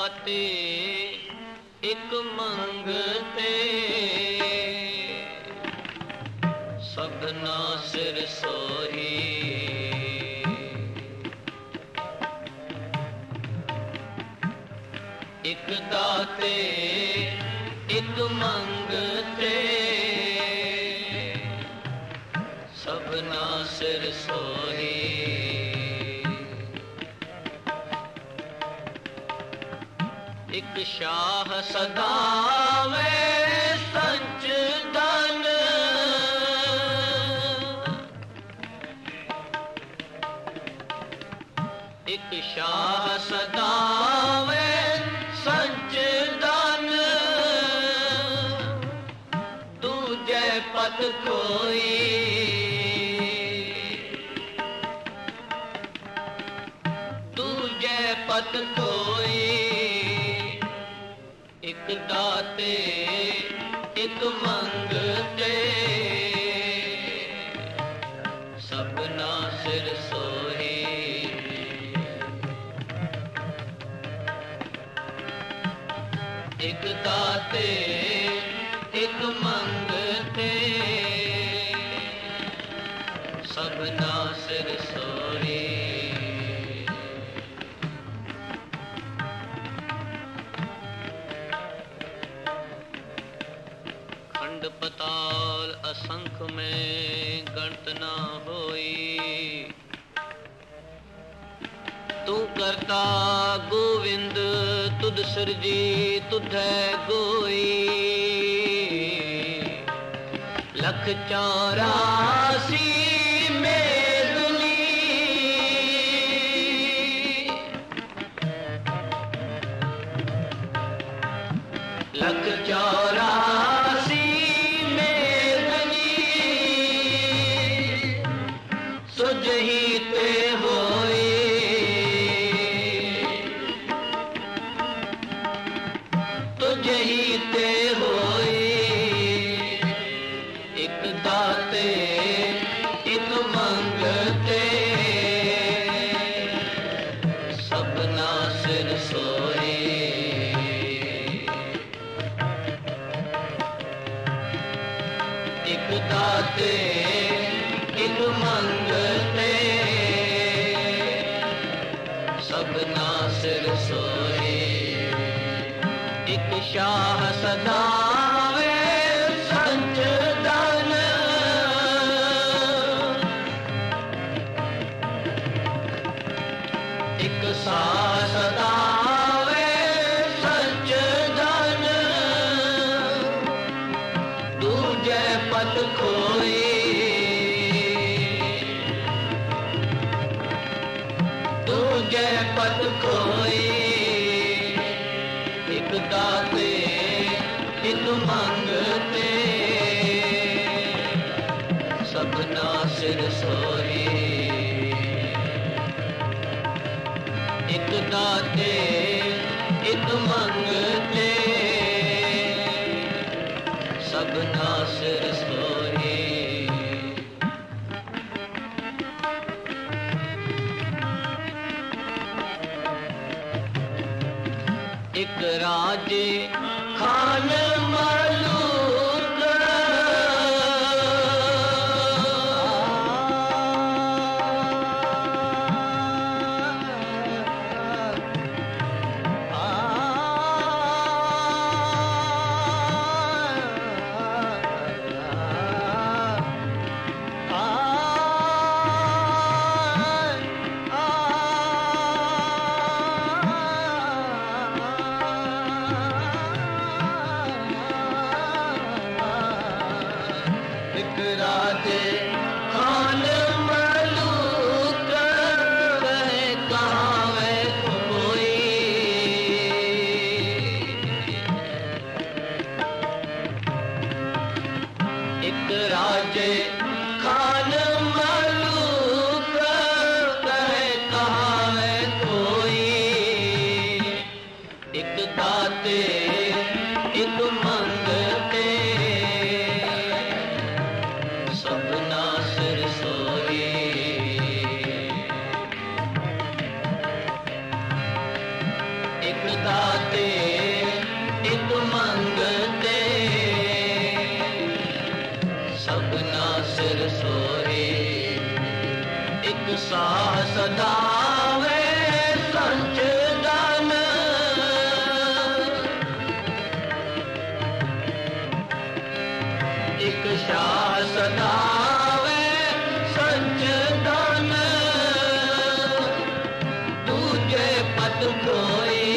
दाते एक मंगते सबना सिर सोही। एक दाते एक मंगते सबना सिर सोही। एक शाह सदावे संच धन एक शाह सदावे संच धन दूजे पद कोई दूजे पद कोई। एक दाते एक मंगते सबना सिर सोही। एक दाते एक मंगते सबना सिर सोही। खंड पताल असंख्य में गणत ना होई। तू करता गोविंद तुध सिरजी तुधै गोई। लख 84 मेदनी लख 84 मेदनी सुजही ते होई। तुझही ते होई। एक दाते एक मंगते सबना सिर सोई। एक दाते एक मंगते सबना सिर सोई। एक शाह सदावे संच धन एक शाह सदावे संच धन दूजे पद खोई। दूजे पद खोई। एक दाते एक मंगते सबना सिर सोही। एक दाते एक मंगते सबना सिर सोही। एक राजे खान मलूक दाते एक मंगते सबना सिर सोहे एक साहस दावे सच दान एक साहस दावे सच दान दूजे पत कोई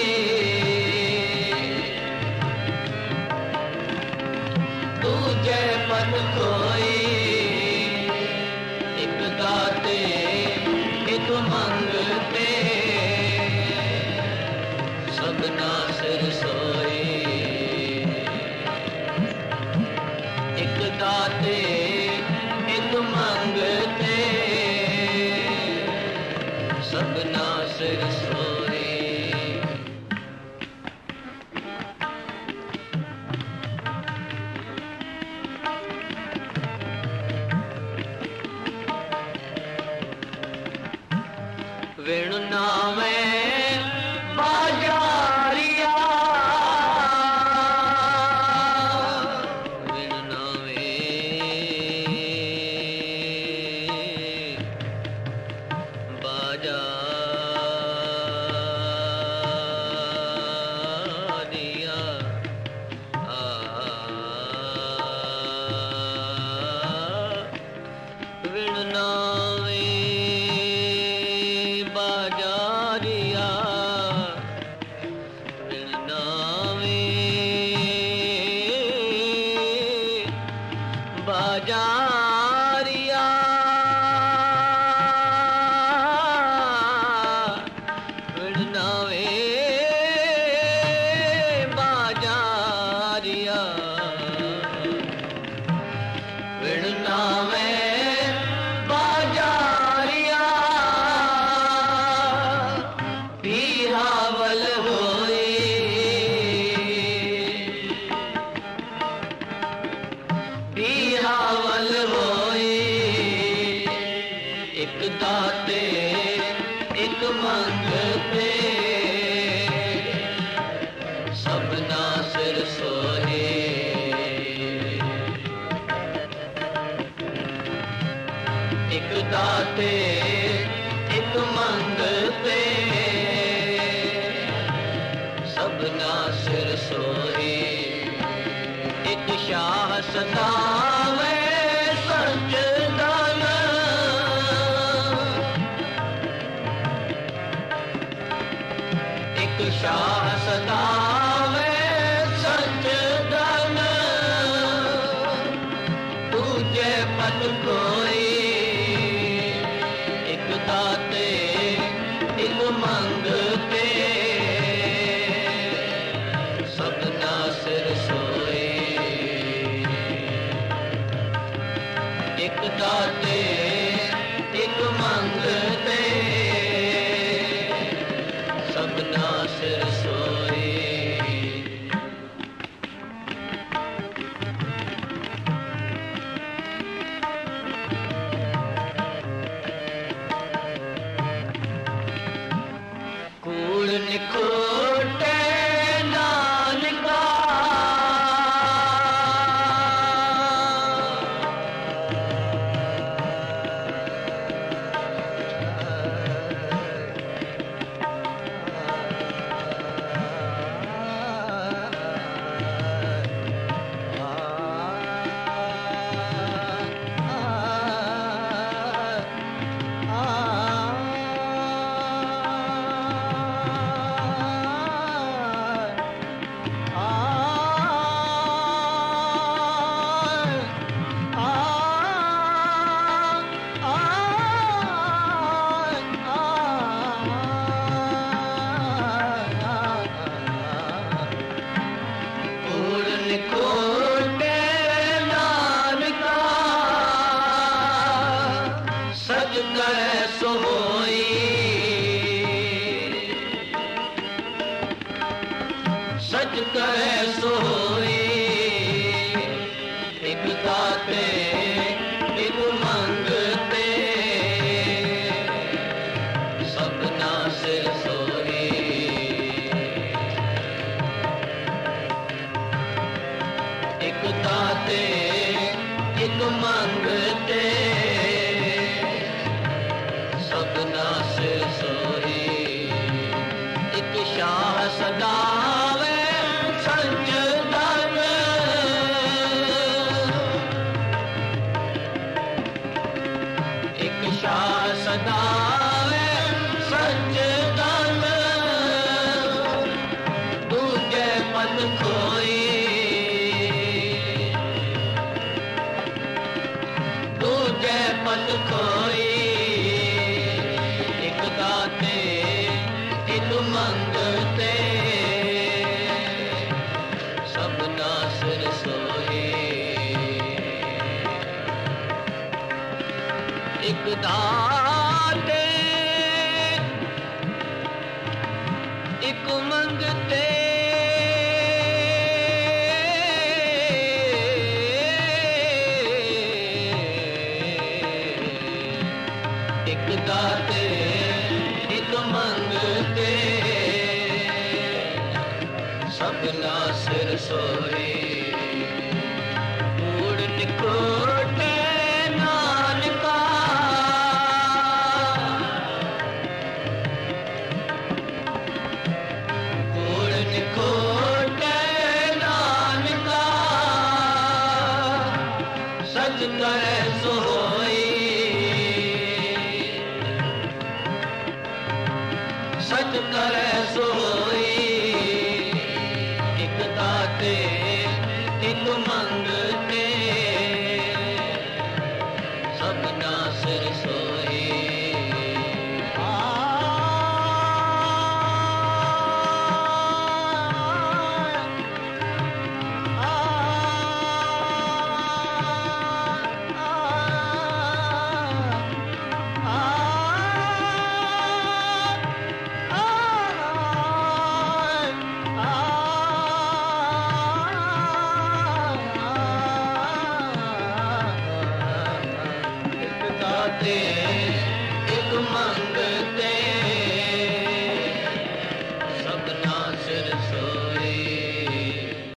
दूजे पत कोई एक दाते एक मंगते सबना सिर सोए एक दाते एक मंगते सबना सिर सोए वेणु नामे बाजारिया वेणु नामे बाजारिया वेणु नामे बाजारिया वेणु नामे बाजारिया वेणु नामे बाजारिया वेणु नामे बाजारिया बिहावल होई बिहावल होई एक दाते एक मंगते सबना सिर सोहे एक दाते एक मंगते सबना सिर सोहे एक शाह सदावे सच दान एक शाह सदावे सच दान दूजे पद कोई एक दाते एक मंगते सबना सिर सोए एक दाते एक मंगते सबना सिर सोए कूड़ निकोटे नानका सच कहे सोई एक दाते एक मंगते सबना से सोई सदावे सच धन एक शाह सदावे सच धन दूजे पद खोई दूजे पद खोई एक दाते एक मंगते सबना सिर सोए एक दाते एक मंगते एक दाते एक मंगते सबना सिर सोए कूड़ निकोटे नानका कूड़ निकोटे नानका सच करे सो